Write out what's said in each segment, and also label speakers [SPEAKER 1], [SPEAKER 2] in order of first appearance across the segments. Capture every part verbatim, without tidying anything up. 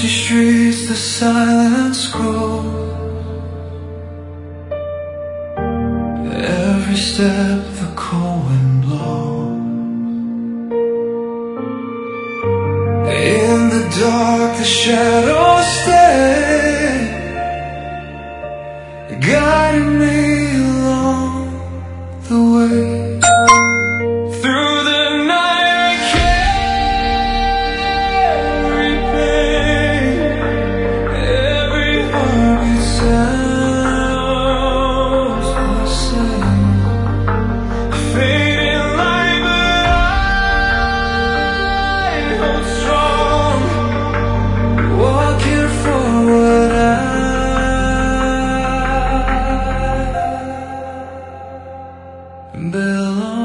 [SPEAKER 1] empty streets, the silence grows. Every step the cold wind blows. In the dark the shadows stay, guiding me along the way. Through the night I carry pain, every heartbeat sounds the same. Fading light, but I hold strong, walking forward. I belong.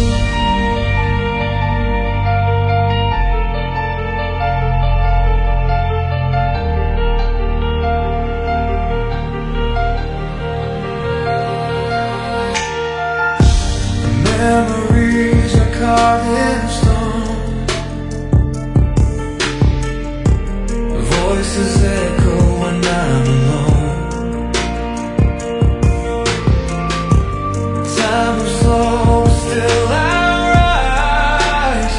[SPEAKER 1] Memories are carved in stone. Voices echo when I'm alone. Time is slow, still I rise.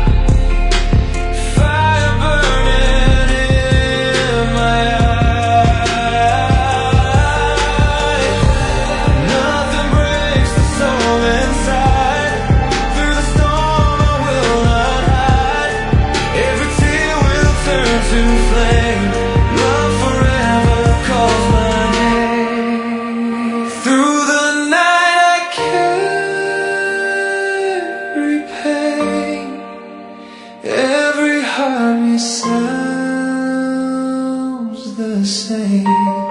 [SPEAKER 1] Fire burning in my eyes. Nothing breaks the soul inside. Through the storm I will not hide. Every tear will turn to flame. Love forever calls my name. Through the night I carry pain, every heartbeat sounds the same.